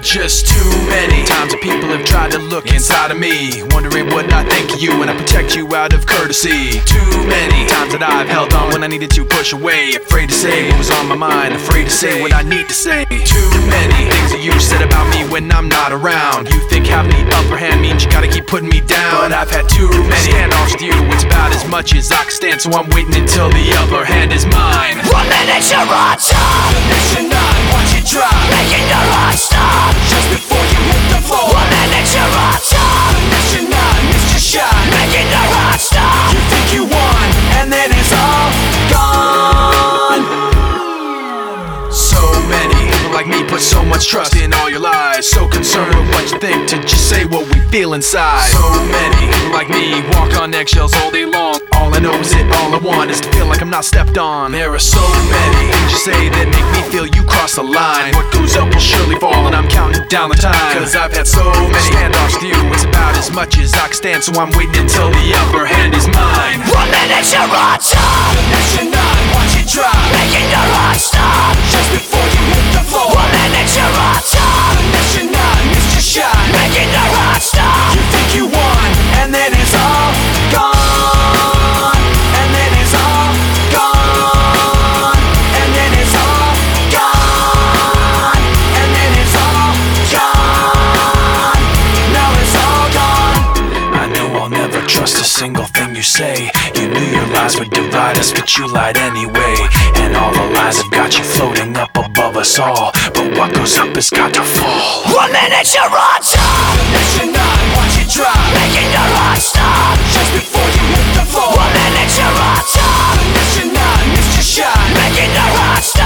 just too many times that people have tried to look inside of me, wondering what I think of you and I protect you out of courtesy. Too many times that I've held on when I needed to push away, afraid to say what was on my mind, afraid to say what I need to say. Too many things that you said about me when I'm not around. You think having the upper hand means you gotta keep putting me down, but I've had too many standoffs with you. It's about as much as I can stand, so I'm waiting until the upper hand is mine. 1 minute you're on top, next you're not, watch it drop, making your heart stop just before you hit the floor. 1 minute you're on top, next you're not, missed your shot, making your heart stop. you think you won, and then it's all gone. So many people like me put so much trust in all your lies, so concerned with what you think to just say what we feel inside. So many people like me walk on eggshells all day long. All I know is that all I want is to feel like I'm not stepped on. There are so many things you say that make me feel you cross the line. What goes up will surely fall, and I'm counting down the time, cause I've had so many standoffs with you. It's about as much as I can stand, so I'm waiting until the upper hand is mine. 1 minute you're on top, next you're not, watch it drop, making your heart stop just before you hit the floor. 1 minute you're on top, next you're not, missed your shot, making your heart stop. you think you won, and then it's all gone. And then it's all gone. And then it's all gone. And then it's all gone. Now it's all gone. I know I'll never trust a single thing you say. You knew your lies would divide us, but you lied anyway. And all the lies have got you floating up above us all, but what goes up has got to fall. 1 minute you're on top, next you're not, watch it drop, making your heart stop just before you hit the floor. 1 minute you're on top, next you're not, missed your shot, making your heart stop.